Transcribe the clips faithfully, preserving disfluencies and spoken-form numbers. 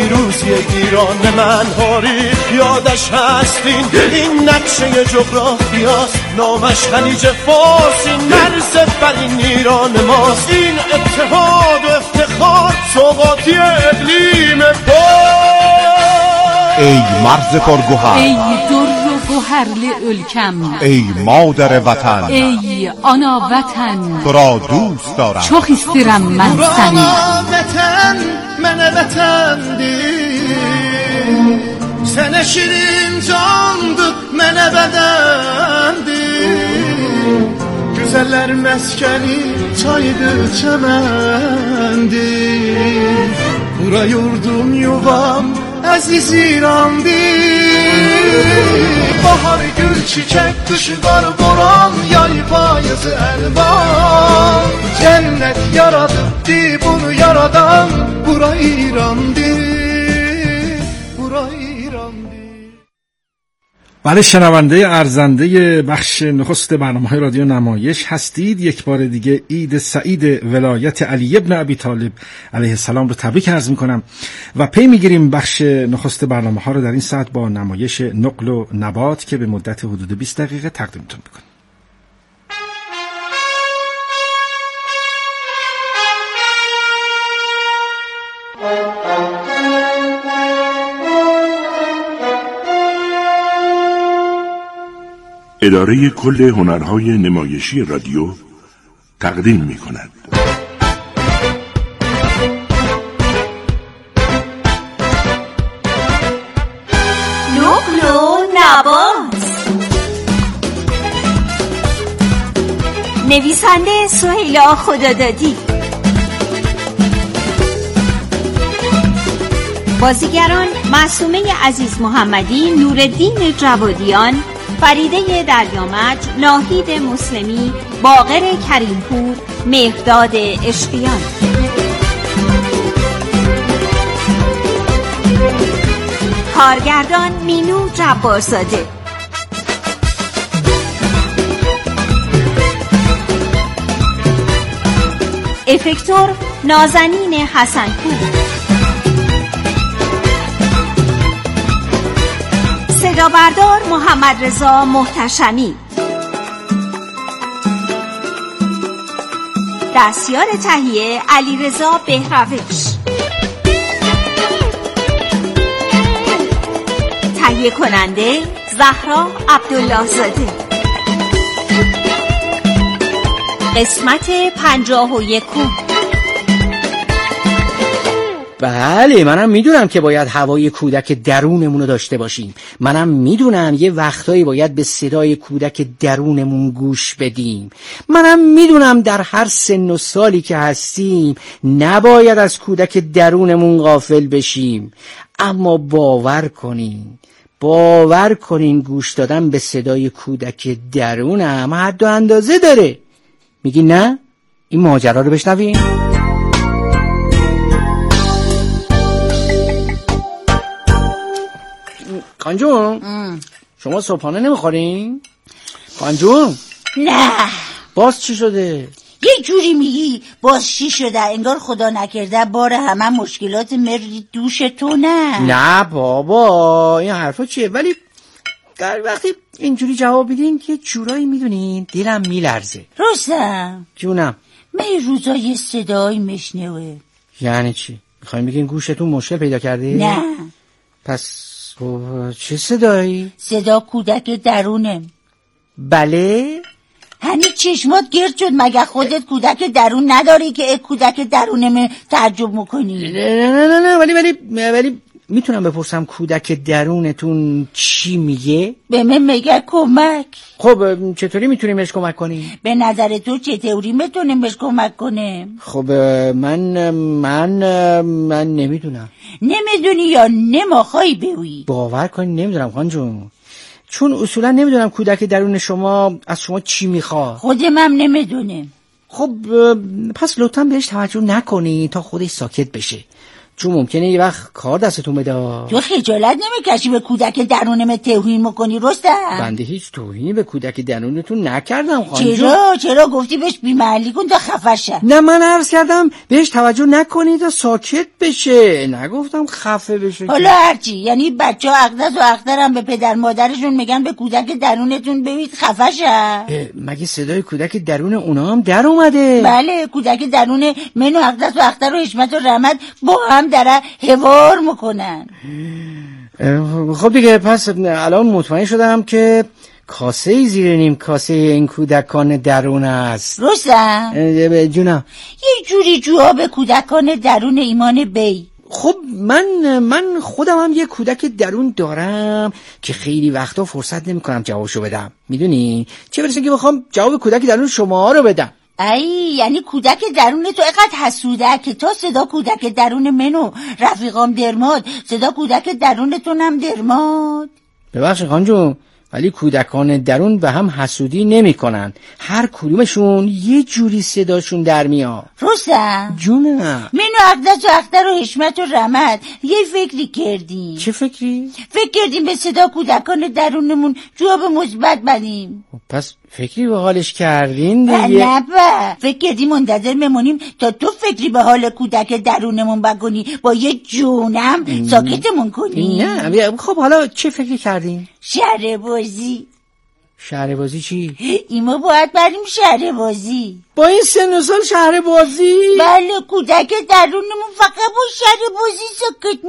پیروزی ایران من هاری یادش هستین این نقشه جغرافیاست نامش خلیج فارس این مرز بر این ایران ماست این اتحاد و افتخار سوقاتی اقلیم پاک ای مرز پرگوهر ای در و گوهرلی ülkem ای مادر وطن ای آنا وطن تو را دوست دارم çok isterim من seni وطن من وطن دی سن شیرین candı من بدن دی güzeller meskeni çaydı çemendi bura yurdum yuvam aziz İran'di bahar gül çiçek kışı kar boran yay payızı elvan cennet yarattı bunu yaradan bura İran'di bura İran'di. بله شنونده ارزنده بخش نخست برنامه‌های رادیو نمایش هستید. یک بار دیگه عید سعید ولایت علی ابن ابی طالب علیه السلام رو تبریک عرض می‌کنم و پی می‌گیریم بخش نخست برنامه‌ها رو در این ساعت با نمایش نقل و نبات که به مدت حدود بیست دقیقه تقدیمتون می‌کنم. اداره کل هنرهای نمایشی رادیو تقدیم می کند. نقل و نبات. نویسنده سهیلا خدادادی. بازیگران معصومه عزیز محمدی، نورالدین جوادیان، فریده دریامج، ناهید مسلمی، باقر کریمپور، مهرداد عشقیان. کارگردان مینو جبارزاده. افکتور نازنین حسنپور. صدا بردار محمد رضا محتشمی. دستیار تهیه علی رضا بهروش. تهیه کننده زهرا عبدالله زاده. قسمت پنجاه و یکم. بله منم میدونم که باید هوای کودک درونمون رو داشته باشیم. منم میدونم یه وقتایی باید به صدای کودک درونمون گوش بدیم. منم میدونم در هر سن و سالی که هستیم نباید از کودک درونمون غافل بشیم. اما باور کنین باور کنین گوش دادن به صدای کودک درونم حد و اندازه داره. میگی نه؟ این ماجرا رو بشنویم. خانجون شما صبحانه نمیخورین؟ خانجون نه. باز چی شده؟ یه جوری میگی باز چی شده انگار خدا نکرده بار همه مشکلات مری دوش تو. نه نه بابا این حرفا چیه؟ ولی در وقتی اینجوری جواب میدین که جورایی میدونین دلم میلرزه. رستم جونم من روزا یه صدایی مشنوه. یعنی چی؟ میخواین بگین گوشتون مشکل پیدا کرده؟ نه. پس چه صدایی؟ صدا کودک درونم. بله؟ هنی چشمات گرد شد مگه خودت کودک درون نداری که کودک درونم ترجمه میکنی؟ نه نه نه نه ولی ولی ولی میتونم بپرسم کودک درونتون چی میگه؟ به من میگه کمک. خب چطوری میتونیم بهش کمک کنیم؟ به نظر تو چطوری میتونیم بهش کمک کنیم؟ خب من من من نمیدونم. نمیدونی یا نمیخوای بگویی؟ باور کنی نمیدونم خان جون، چون اصولا نمیدونم کودک درون شما از شما چی میخواد. خودم هم نمیدونم. خب پس لطفا بهش توجه نکنی تا خودش ساکت بشه. چون ممکنه یه وقت کار دستتون بده. تو خجالت نمیکشی به کودک درونم توهین میکنی رستم؟ بنده هیچ توهینی به کودک درونتون نکردم خانم. چرا چرا گفتی بهش بی‌محلی کن تا خفه شه؟ نه من عرض کردم بهش توجه نکنید تا ساکت بشه، نگفتم خفه بشه. حالا هرچی، یعنی بچه ها اقدس و اخترم به پدر مادرشون میگن به کودک درونتون ببید خفه شه؟ مگه صدای کودک درون اونا هم در اومده؟ بله، کودک درون من و اقدس و اختر و حشمت و رحمت با هم داره حوار میکنن. خب دیگه پس الان مطمئن شدم که کاسه زیر نیم کاسه این کودکان درون است. رستم جونم، یه جوری جواب کودکان درون ایمان بی. خب من من خودم هم یه کودک درون دارم که خیلی وقتا فرصت نمی کنم جوابشو بدم، میدونی؟ چه برسه که بخوام جواب کودک درون شما رو بدم. ای یعنی کودک درون تو اینقدر حسوده که تا صدا کودک درون منو رفیقام درماد، صدا کودک درونتون هم درماد. ببخشید خان جون، ولی کودکان درون به هم حسودی نمی کنن، هر کدومشون یه جوری صداشون در میاد. رستم جونم، من و اقدس و اختر و حشمت و رحمت یه فکری کردیم. چه فکری؟ فکر کردیم به صدا کودکان درونمون جواب مثبت بدیم. پس فکری به حالش کردین دیگه؟ نه با فکر کردیم منتظر میمونیم تا تو فکری به حال کودک درونمون بکنی، با یه جونم ساکتمون کنی. نه خب حالا چه فکری کردین؟ شهر بازی. شهر بازی چی؟ ایما باید بریم شهر بازی. با این سن و سال شهر بازی؟ بله، کودک درونمون فقط با شهر بازی ساکت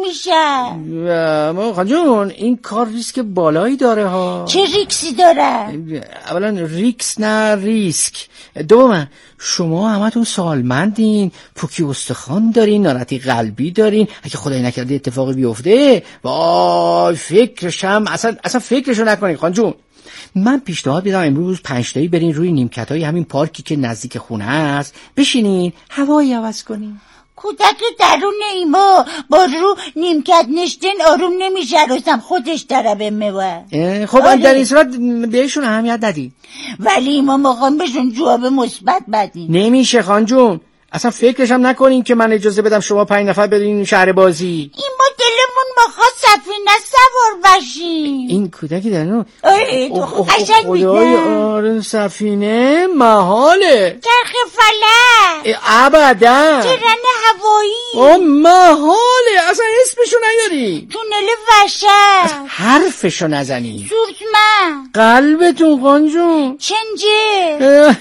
میشه. خان جون این کار ریسک بالایی داره ها. چه ریکسی داره؟ اولا ریکس نه ریسک، دوما شما همتون سالمندین، پوکی استخوان دارین، ناراحتی قلبی دارین، اگه خدای نکرده اتفاقی بیفته وای فکرشم اصلا اصلا فکرشو نکنین. خان جون من پیشنهاد میدم امروز پنج تایی برین روی نیمکتای همین پارکی که نزدیک خونه است، بشینین هوایی عوض کنین. کودک درون ایما با رو نیمکت نشتن آروم نمیشه، رستم خودش داره به میوه. خب آره. در این صورت بهشون اهمیت ندی، ولی ایما مقام بهشون جواب مثبت بدین. نمیشه خان جون، اصلا فکرش هم نکنین که من اجازه بدم شما پنج نفر برین شهر بازی. این ما دلمون بخواد سفینه سوار بشیم. این کودکی درون آره تو قشنگ میگه. آره سفینه محاله، چرخ فلک ابدا، ترن هوایی او محاله، اصلا اسمشو نیاری. تونل وحشت حرفشو نزنی. سورتمن قلبتون خان جون چنجه.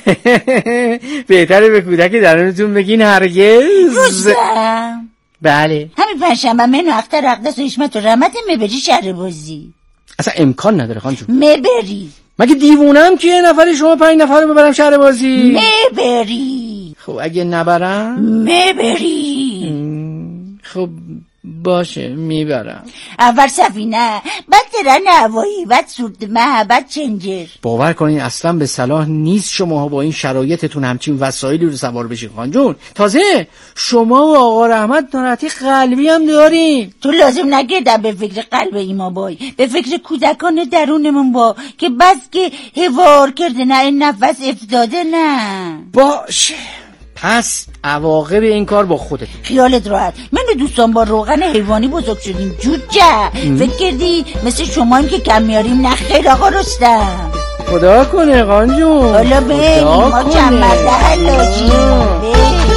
بهتره به کودک درونتون بگین هرگز. رستم بله همین پنجشنبه من و اختر اقدس و حشمت و رحمت میبری شهر بازی. اصلا امکان نداره خان جون. میبری. مگه دیوونم که یه نفر شما پنج نفر رو ببرم شهر بازی؟ میبری. خب اگه نبرم؟ میبری. خب باشه میبرم. اول سفینه، بعد ترن هوایی، بعد سورتمن، بعد چنجر. باور کنین اصلا به صلاح نیست شما با این شرایطتون همچین وسایلی رو سوار بشین خان جون. تازه شما و آقا رحمت ناراحتی قلبی هم دارین. تو لازم نگردم به فکر قلب ایما بای، به فکر کودکان درونمون با که بس که هوار کرده نه این نفس افتاده. نه باشه پس عواقب این کار با خودت. خیالت راحت، من و دوستان با روغن حیوانی بزرگ شدیم جوجه. فکر کردی مثل شما هم که کم میاریم؟ نه خیر آقا رستم. خدا کنه خان جون. حالا بریم ما کمرده حلاجیم.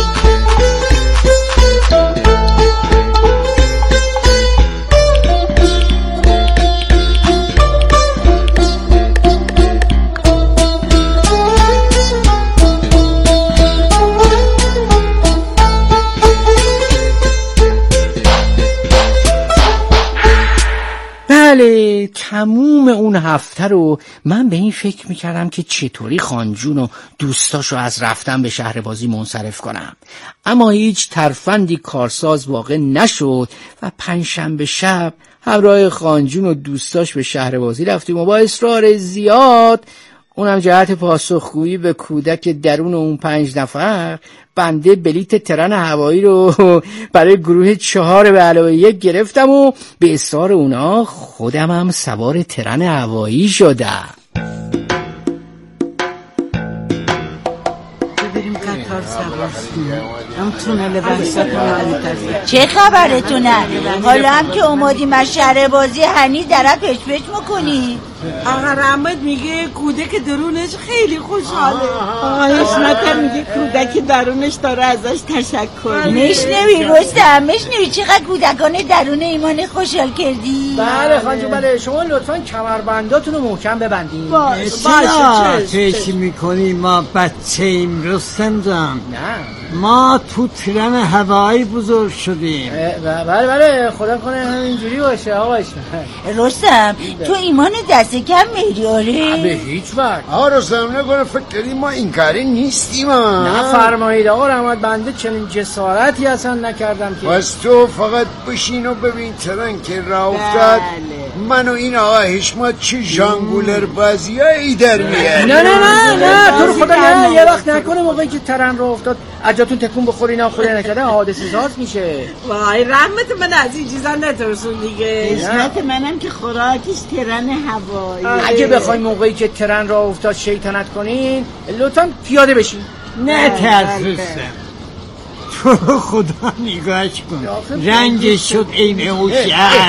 بله تموم اون هفته رو من به این فکر میکردم که چطوری خانجون و دوستاشو از رفتن به شهر بازی منصرف کنم، اما هیچ ترفندی کارساز واقع نشد و پنجشنبه شب همراه خانجون و دوستاش به شهر بازی رفتیم و با اصرار زیاد، اونم جهت پاسخگویی به کودک درون اون پنج نفر، بنده بلیت ترن هوایی رو برای گروه چهار به علاوه یک گرفتم و به اصرار اونا خودم هم سوار ترن هوایی شدم. بریم قطار سال سوار شدیم. هم تونل وحشت رو میترسیم. چه خبرتونه؟ حالا هم که اومدیم از شهر بازی هنی داره پچ پچ میکنی؟ آقا رحمت میگه کودک درونش خیلی خوشحاله. آقا اسمت میگه کودک درونش داره ازش تشکر. مشنوی رستم، مشنوی چقدر کودکان درون ایمان خوشحال کردی؟ بله خانجون بله. شما لطفاً کمربنداتون رو محکم ببندید. باشه فکر میکنی ما بچه ایم رستم جان؟ نه ما تو ترن هوایی بزرگ شدیم. بله بله خدا کنه همینجوری باشه آقاش. رستم تو ایمان دست کم میری؟ به هیچ وقت. آقا رستم نکنه فکر کردیم ما این کاری نیستیم. نه فرمایید آقا رحمت، بنده چنین جسارتی اصلا نکردم که. بس تو فقط بشین و ببین ترن که راه افتاد. من و این آقا حشمت چه ژانگولر بازیایی در میاد. نه نه نه نه تو رو خدا نه. یه وقت نکنه موقعی که ترن راه افتاد اجاتون تکون بخوری نه خوری نکرده حادثه ساز میشه. وای رحمت من از این چیزا نترسون دیگه. اسمت منم که خوراکش ترن هوایی. اگه بخواین موقعی که ترن راه افتاد شیطنت کنین لطفاً پیاده بشین. نه ترس تو خدا نگاهش کن رنگش شد این اوشن.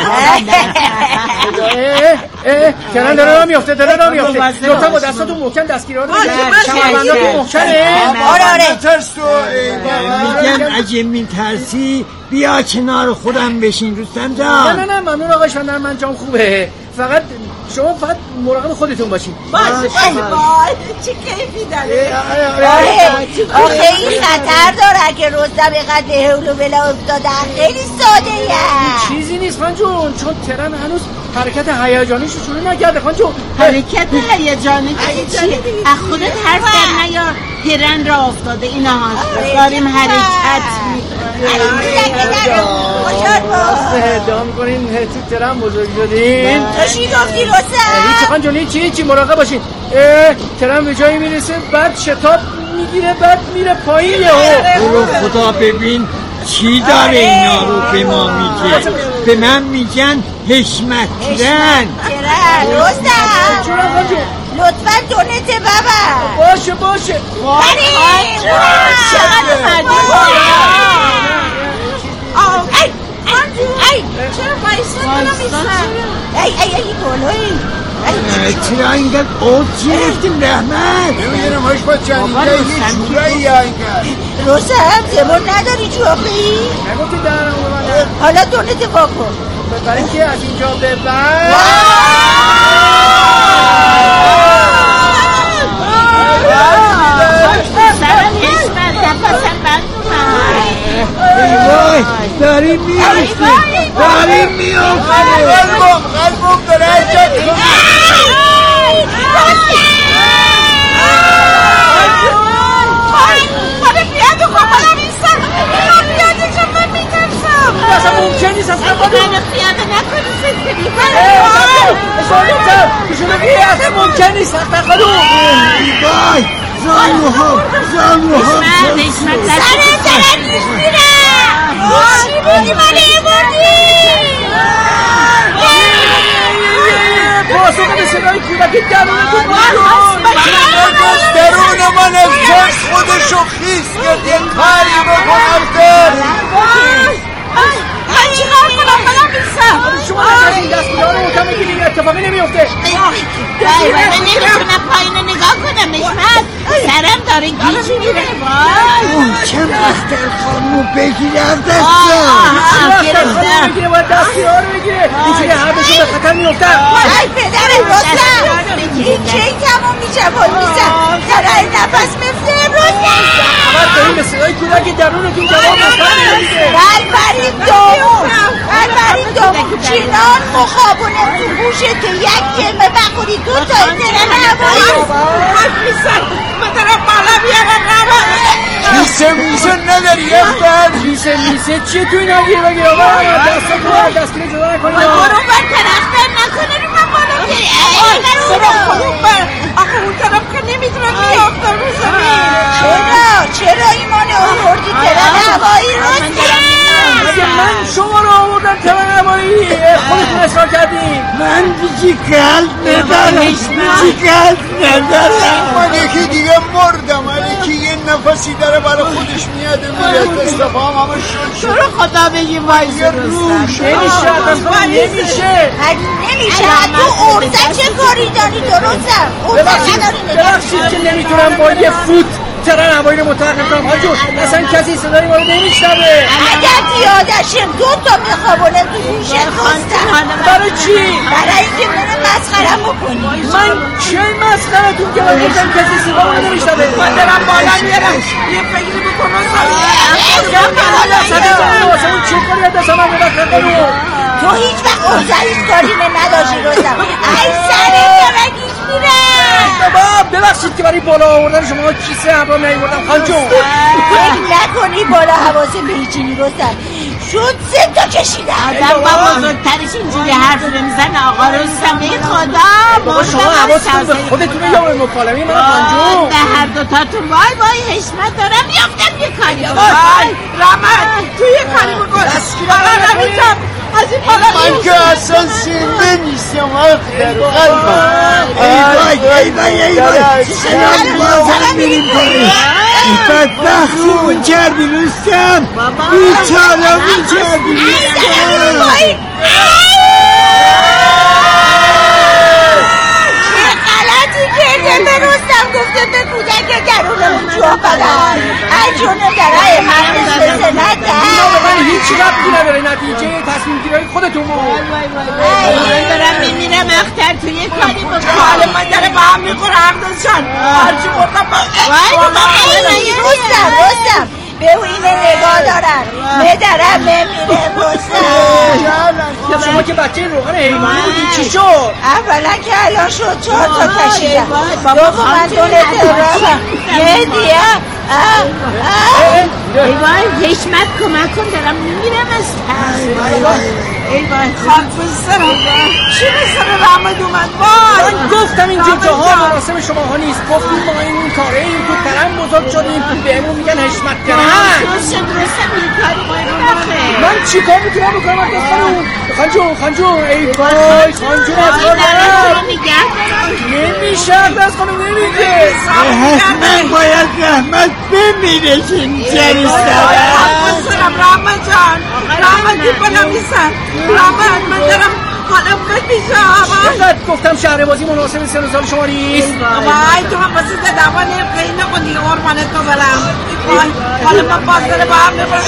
ترن داره راه میفته ترن راه میفته. لطفاً با دستاتون محکم دستگیرها رو بگیرید. کمربنداتون محکمه. آره آره ترس تو. میگم اگه میترسی بیا کنار خودم بشین رستم جان. نه نه نه ممنون آقای شاندر، من جام خوبه. فقط شما فقط مراقب خودتون باشین. باشه باشه. چه کیفی داره. آخه این خطر داره که رستم اینقدر هولو بلا افتاده. خیلی ساده یه چیزی نیست خانجون، چون ترن هنوز حرکت هیجانیش رو شروع نکرده خانجون. حرکت هیجانی چیه؟ از خودت حرف در نیار. ترن را افتاده اینا هاست داریم حرکت دام کنین تو ترن بزرگ شدین. تو چی گفتی رستم؟ هیچی خانجون هیچی هیچی مراقب باشین. ترن به جایی میرسه بعد شتاب میگیره بعد میره پایین. برو خدا ببین چی داره اینا رو به ما میگه. به من میگن حشمت ترن. ترن رستم لطفاً دونت بابا. باشه باشه بریم. چقدر مدید. ای ای چرا بایستان نمیستن؟ ای ای ای گلوی چرا اینقدر اوت گرفتیم رحمت؟ نمیدونم حشمت چند اینجا یه جورایی اینگه. رستم زبون نداری جوابی؟ نگفتی دارم اومدن. حالا دونت واکن برای که از اینجا ببر. سرم حشمت دفاسم بند وای داریم میافتیم داریم میافتیم. قلبم قلبم داره حرکت کنه. خانه پیاده کن خانم ایستم. پیاده کن من میترسم. اصلا ممکن نیست اصلا من پیاده نکنی سکری. شما که اصلا ممکن نیست اصلا خانم. وای زانو ها زانو ها سرم دارم میشیرم. چی بودی من ایمونی؟ پاسخ به صدای کودک درونتون باشون. درون من از ترس خودشو خیس کرد. یه کاری بکن افتر. من چی کار کنم خودم بیستم؟ شما نکنید دستگیرها رو محکم بگیرید اتفاقی نمیفته. من نمیتونم پایین نگاه کنم حشمت. سرم داره گیج میره. چند اختر خانمو بگیرم دستم. دستگیرها بگیره باید دستگیرها رو بگیره. اینجوری هر بشون به خطر میفتن. ای پدرم رستم این کی تمام میشه بول میزم. داره نفس مفته رستم. اول داریم به صدای کودک درونتون جواب بستن. بل بریم دوم بل بریم دوم چینان مخابونه تو گوشه که یک کلمه بخوری دو تا ترن هوایی. حرف میسن من دارم بالا بیارم رمه. کیسه میسه نداری افتر. کیسه میسه چیه تو اینا گیر بگیر آقا دست کنه دستگیری جدا نکنید. برو بر طرفتر نکنه رو من بالا بیاری. برو بر آخه اون طرف که نمیدونم بیافتم رو زمین. چرا چرا ایمان آوردی ترن هوایی رستم؟ من شما رو آوردم ترن هوایی خودتون اصرار کردیم. من دیگه قلب ندارم دیگه قلب ندارم. من یکی دیگه مردم ولی که یه نفسی داره برای خودش میاد میاد استفام همه شد شد. تو رو خدا بگی وایس رستم. نمیشه اصلا نمیشه نمیشه تو ارزه چه کاری داری درستم؟ ارزه نداری ببخشید که نمیتونم با یه فوت ترن هوایی رو متوقف کنم حاجون. اصلا کسی صدای ما رو نمیشنوه. اگر پیادشیم دو تا میخوابونه تو گوشت رستم. برای چی؟ برای اینکه منو مسخرم بکنی. من چه مسخرتون که من گفتم کسی صدا رو نمیشنوه؟ من دارم بالا میارم یه فکری بکنم. چه کاری از دست من ببخت کنو؟ تو هیچ وقت ارزه هیچ کاری من نداشتی رستم. ای سره درگیش میرم. بابا ببخشید که برای بالا آوردن شما کیسه همراه نیاوردم خانجون. فکر نکنی بالا حواسه به هیچی رستم. شد سه تا کشیدم. آدم با بزرگترش اینجوری حرف نمیزنه آقا رستم. ای خدا بابا شما حواستون به خودتونه یا به مکالمه من خانجون؟ به هر دوتاتون وای وای حشمت دارم میافتم یه کاری وای رحمت توی کاری بکن. بالا نمیتم از این بالا من که اصلا زنده نیستم آخر قلبم. ای وای ای وای ای وای چه میریم کنیم بدبختیمون کردی رستم. بیچارمون کردی رستم. چه غلطی کرده به رستم گفته به کودک درونمون جا بدن. ای جونه درای من مثل نده. من هیچ ربطی نداره نتیجه تصمیم گیری خودتون بود. من دارم میمیرم اختر تو یه کاری بکن. حالا من داره با هم میخورم داشتن هرچی گفتم رستم رستم به اینه نگاه دارن مدرم نمیره رستم. شما که بچه روغن حیوانی بودین چی شد؟ اولا که الان شد چهار تا کشیدم. دوم من دونه ترام یه دیگه ای وای حشمت کمک کن دارم میمیرم از ترس. ای وای خاک بسرم چی بسرم رحمت اومد وای. من گفتم این جاها مراسم شما ها نیست. گفتیم ما این کاره این تو ترم بزرگ شدیم بهمون میگن حشمت ترم. درست شد درستم این کاری باید بکنه. من چی کار میتونم بکنم از دستم؟ خانجون خانجون ای وای خانجون از کار دارم نمیشه از دست خانم نمیگه. حتما باید رحمت بمیره که اینجا بسرم رحمت جان رحمت که بنا میسن رحمت من دارم حالم بد میشم. اینقدر گفتم شهر بازی مناسب سن و سال شما نیست. وای تو من بسید دوانه قیل نکن دیگه قربانت تو برم. وای حالا من باز داره با هم نبرم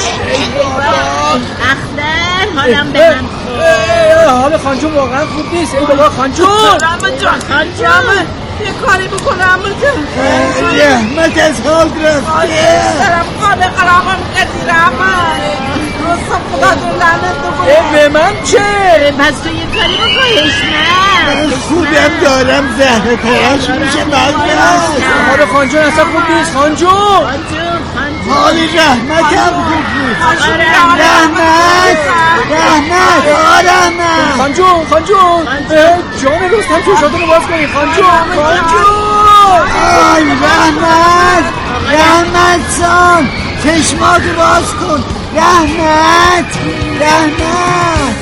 اختر حالم به من حال خانجون واقعا خوب نیست. ای بابا خانجون رحمت جان خانجون یه کاری بکنم رحمت از حال رفته. سرم خانه خرابم کردی رحمت رستم خدا تو لعنت بکنه. به من چه؟ پس تو یه کاری بکن حشمت. خودم دارم زهر ترش میشه بلده. حال خانجون اصلا خوب نیست خانجون. حال رحمت هم خوب نیست. رحمت رحمت رحمت خانجون خانجون جان رستم چشاتونو باز کنی خانجون خانجون. آی رحمت رحمت سام چشماتو باز کن. رحمت رحمت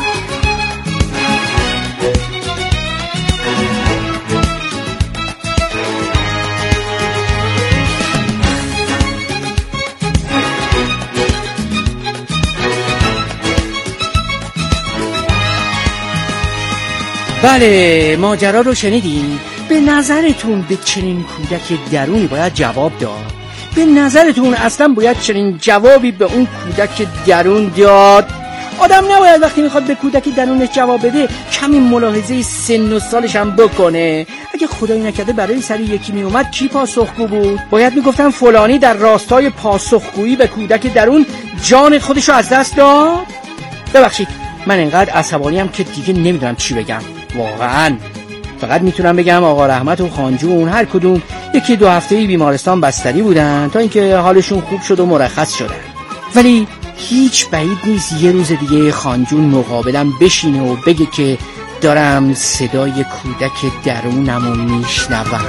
بله ماجرا رو شنیدین؟ به نظرتون به چنین کودک درونی باید جواب داد؟ به نظرتون اصلا باید چنین جوابی به اون کودک درون داد؟ آدم نباید وقتی میخواد به کودک درونش جواب بده کمی ملاحظه سن و سالش هم بکنه؟ اگه خدایی نکرده برای سری یکی میومد کی پاسخگو بود؟ باید میگفتن فلانی در راستای پاسخگویی به کودک درون جان خودش رو از دست داد؟ ببخشید من انقدر عصبانیم که دیگه نمیدونم چی بگم واقعا. فقط میتونم بگم آقا رحمت و خانجون هر کدوم یکی دو هفته‌ای بیمارستان بستری بودن تا اینکه حالشون خوب شد و مرخص شدن. ولی هیچ بعید نیست یه روز دیگه خانجون مقابلم بشینه و بگه که دارم صدای کودک درونمو میشنوم.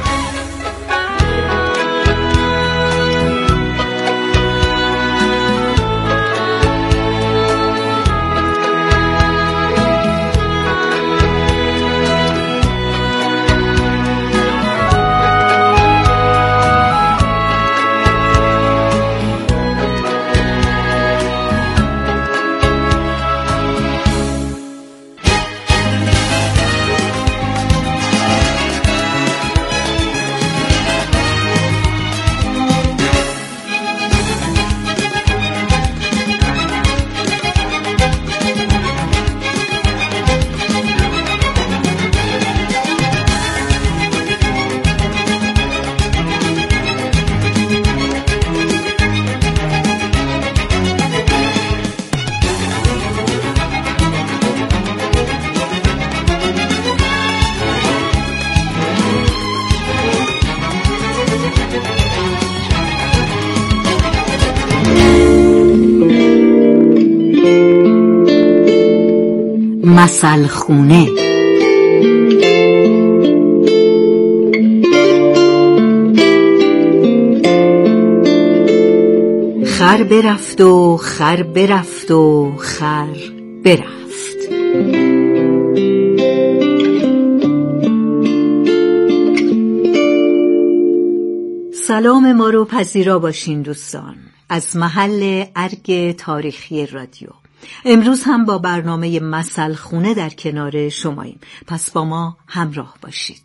مثل خونه. خر برفت و خر برفت و خر برفت. سلام ما رو پذیرا باشین دوستان از محل ارگ تاریخی رادیو. امروز هم با برنامه مثل خونه در کنار شماییم، پس با ما همراه باشید.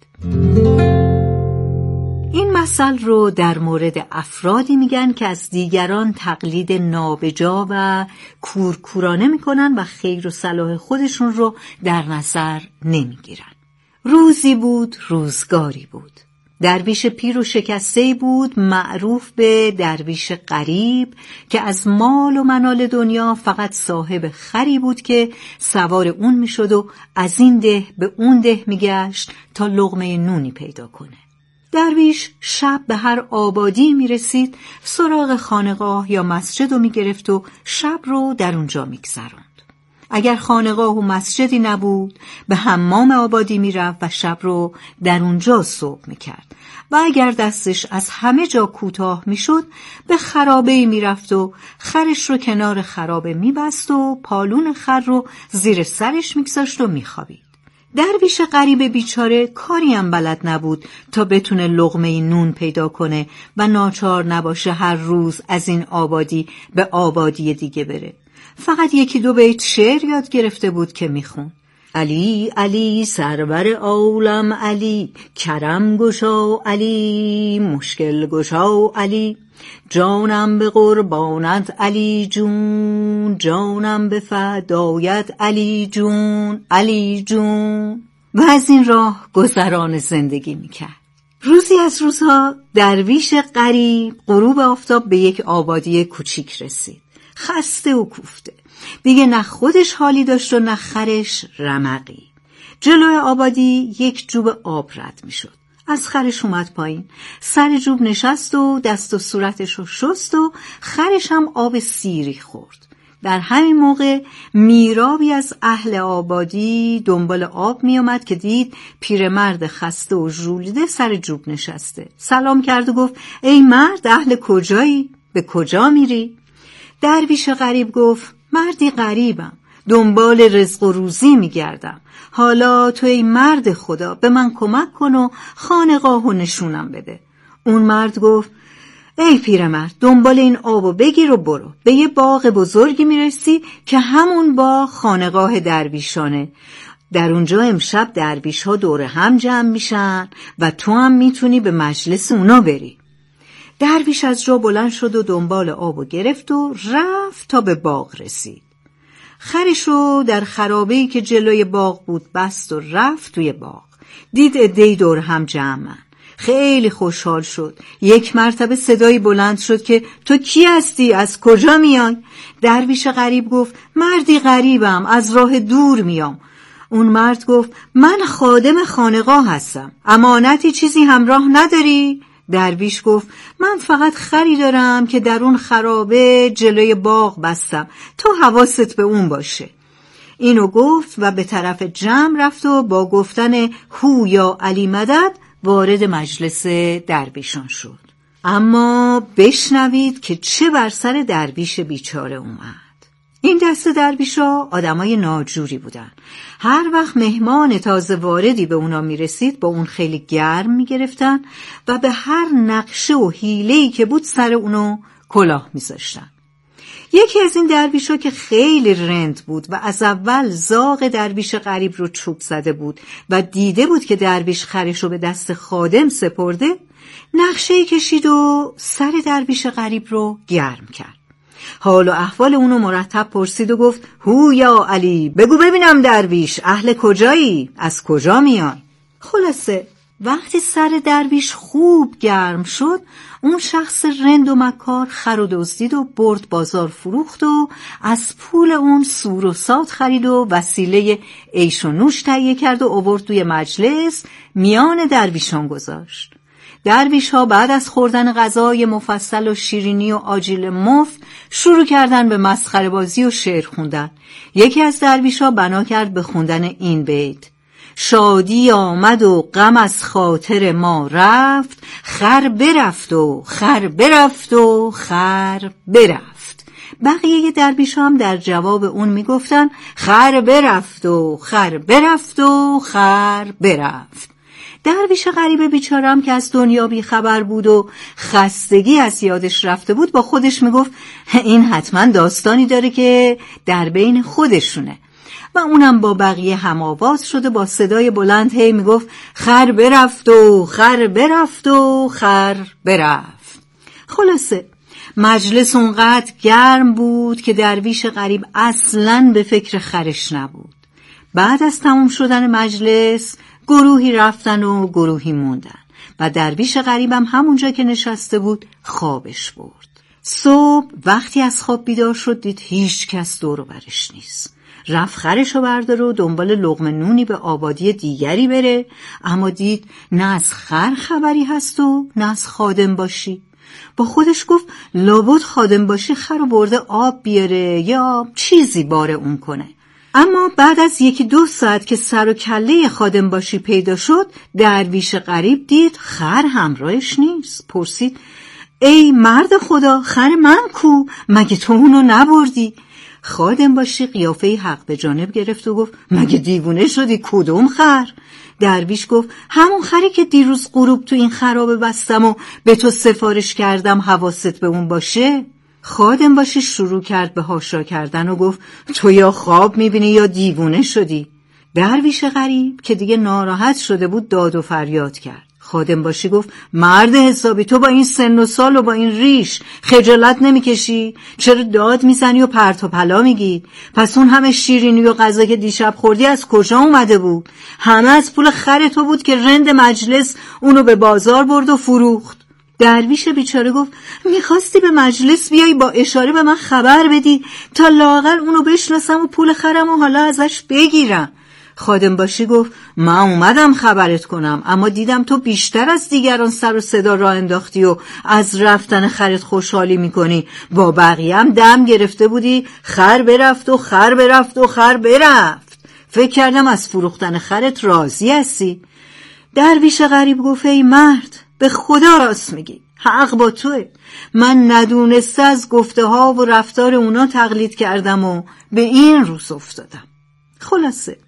این مثل رو در مورد افرادی میگن که از دیگران تقلید نابجا و کورکورانه میکنن و خیر و صلاح خودشون رو در نظر نمیگیرن. روزی بود روزگاری بود. درویش پیر و شکسته بود معروف به درویش غریب که از مال و منال دنیا فقط صاحب خری بود که سوار اون میشد و از این ده به اون ده میگشت تا لقمه نونی پیدا کنه. درویش شب به هر آبادی میرسید سراغ خانقاه یا مسجد رو میگرفت و شب رو در اونجا میگذراند. اگر خانقاه و مسجدی نبود به حمام آبادی میرفت و شب رو در اونجا صبح میکرد و اگر دستش از همه جا کوتاه میشد به خرابه‌ای میرفت و خرش رو کنار خرابه میبست و پالون خر رو زیر سرش میگذاشت و میخوابید. درویش غریب بیچاره کاری هم بلد نبود تا بتونه لقمه نون پیدا کنه و ناچار نباشه هر روز از این آبادی به آبادی دیگه بره. فقط یکی دو بیت شعر یاد گرفته بود که میخون: علی علی سرور عالم علی، کرم گشا علی، مشکل گشا علی، جانم به قربانت علی جون، جانم به فدایت علی جون، علی جون. و از این راه گذران زندگی میکرد. روزی از روزها درویش غریب غروب آفتاب به یک آبادی کوچیک رسید. خسته و کوفته، دیگه نه خودش حالی داشت و نه خرش رمقی. جلوی آبادی یک جوب آب رد می شد. از خرش اومد پایین، سر جوب نشست و دست و صورتش رو شست و خرش هم آب سیری خورد. در همین موقع میرابی از اهل آبادی دنبال آب می آمد که دید پیرمرد خسته و ژولیده سر جوب نشسته. سلام کرد و گفت: ای مرد، اهل کجایی؟ به کجا میری؟ درویش غریب گفت: مردی غریبم، دنبال رزق و روزی میگردم. حالا تو ای مرد خدا به من کمک کن و خانقاهو نشونم بده. اون مرد گفت: ای پیرمرد، دنبال این آبو بگیر و برو. به یه باغ بزرگی میرسی که همون باغ خانقاه درویشانه. در اونجا امشب درویش ها دور هم جمع میشن و تو هم میتونی به مجلس اونا بری. درویش از جا بلند شد و دنبال آبو گرفت و رفت تا به باغ رسید. خرش رو در خرابه‌ای که جلوی باغ بود بست و رفت توی باغ. دید عده‌ای دور هم جمعن. خیلی خوشحال شد. یک مرتبه صدایی بلند شد که تو کی هستی؟ از کجا میای؟ درویش غریب گفت: مردی غریبم، از راه دور میام. اون مرد گفت: من خادم خانقاه هستم، امانتی چیزی همراه نداری؟ درویش گفت: من فقط خری دارم که در اون خرابه جلوی باغ بستم، تو حواست به اون باشه. اینو گفت و به طرف جمع رفت و با گفتن هو یا علی مدد وارد مجلس درویشان شد. اما بشنوید که چه بر سر درویش بیچاره اومد. این دست درویشا آدمای ناجوری بودن. هر وقت مهمان تازه واردی به اونا میرسید با اون خیلی گرم میگرفتن و به هر نقشه و حیله‌ای که بود سر اونو کلاه میذاشتن. یکی از این درویشا که خیلی رند بود و از اول زاغ درویش غریب رو چوب زده بود و دیده بود که درویش خرش رو به دست خادم سپرده، نقشه‌ای کشید و سر درویش غریب رو گرم کرد. حال و احوال اونو مرتب پرسید و گفت: هو یا علی، بگو ببینم درویش، اهل کجایی؟ از کجا میای؟ خلاصه وقتی سر درویش خوب گرم شد، اون شخص رند و مکار خر و دزدید و برد بازار فروخت و از پول اون سور و سات خرید و وسیله عیش و نوش تهیه کرد و آورد توی مجلس میان درویشان گذاشت. درویش ها بعد از خوردن غذای مفصل و شیرینی و آجیل مفت شروع کردن به مسخره بازی و شعر خوندن. یکی از درویش ها بنا کرد به خوندن این بیت: شادی آمد و غم از خاطر ما رفت، خر برفت و خر برفت و خر برفت. بقیه درویش هم در جواب اون میگفتن خر برفت و خر برفت و خر برفت. درویش غریب بیچاره هم که از دنیا بی خبر بود و خستگی از یادش رفته بود با خودش میگفت این حتما داستانی داره که در بین خودشونه، و اونم با بقیه هم آواز شده با صدای بلند هی میگفت خر برفت و خر برفت و خر برفت. خلاصه مجلس اونقدر گرم بود که درویش غریب اصلاً به فکر خرش نبود. بعد از تموم شدن مجلس گروهی رفتن و گروهی موندن و درویش غریبم همونجا که نشسته بود خوابش برد. صبح وقتی از خواب بیدار شد دید هیچ کس دور و برش نیست. رفت خرشو برداره و دنبال لقمه نونی به آبادی دیگری بره، اما دید نه از خر خبری هست و نه از خادم باشی. با خودش گفت لابد خادم باشی خر رو برده آب بیاره یا چیزی باره اون کنه. اما بعد از یکی دو ساعت که سر و کله خادم باشی پیدا شد، درویش غریب دید خر همراهش نیست. پرسید ای مرد خدا، خر من کو؟ مگه تو اونو نبردی؟ خادم باشی قیافه حق به جانب گرفت و گفت مگه دیوونه شدی؟ کدوم خر؟ درویش گفت همون خری که دیروز غروب تو این خرابه بستم و به تو سفارش کردم حواست به اون باشه. خادم باشی شروع کرد به هاشا کردن و گفت تو یا خواب میبینی یا دیوونه شدی. درویش غریب که دیگه ناراحت شده بود داد و فریاد کرد. خادم باشی گفت مرد حسابی، تو با این سن و سال و با این ریش خجالت نمیکشی؟ چرا داد میزنی و پرت و پلا میگی؟ پس اون همه شیرینی و غذا که دیشب خوردی از کجا اومده بود؟ همه از پول خر تو بود که رند مجلس اونو به بازار برد و فروخت. درویش بیچاره گفت میخواستی به مجلس بیایی با اشاره به من خبر بدی تا لااقل اونو بشناسم و پول خرم و حالا ازش بگیرم. خادم باشی گفت من اومدم خبرت کنم، اما دیدم تو بیشتر از دیگران سر و صدا راه انداختی و از رفتن خرت خوشحالی میکنی. با بقیه هم دم گرفته بودی خر برفت و خر برفت و خر برفت. فکر کردم از فروختن خرت راضی هستی. درویش غریب گفت ای مرد، به خدا راست میگی، حق با توه. من ندونسته از گفته ها و رفتار اونا تقلید کردم و به این روز افتادم. خلاصه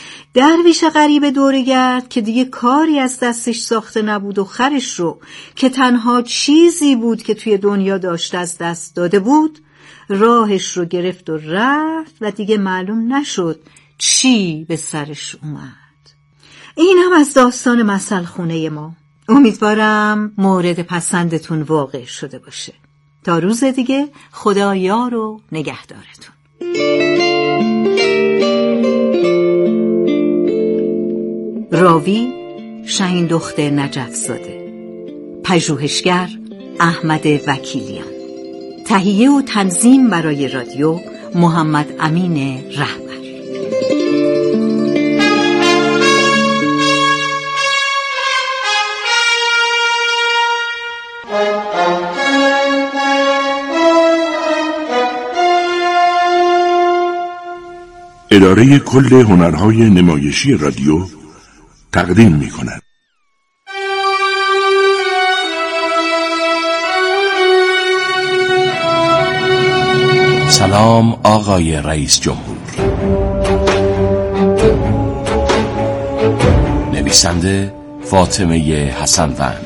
درویش غریب دورگرد که دیگه کاری از دستش ساخته نبود و خرش رو که تنها چیزی بود که توی دنیا داشت از دست داده بود، راهش رو گرفت و رفت و دیگه معلوم نشد چی به سرش اومد. این هم از داستان مثل خونه ما. امیدوارم مورد پسندتون واقع شده باشه. تا روز دیگه خدا یار و نگهدارتون. راوی شهین دختر نجف زاده، پژوهشگر احمد وکیلیان، تهیه و تنظیم برای رادیو محمد امین رهبر. اداره کل هنرهای نمایشی رادیو تقدیم می کند. سلام آقای رئیس جمهور. نویسنده فاطمه حسنوند.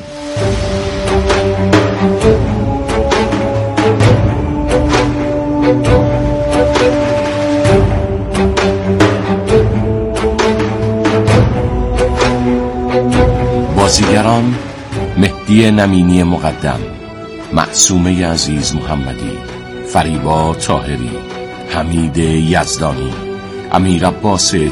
بازیگران مهدی نمینی مقدم، معصومه عزیز محمدی، فریبا طاهری، حمید یزدانی، امیر عباس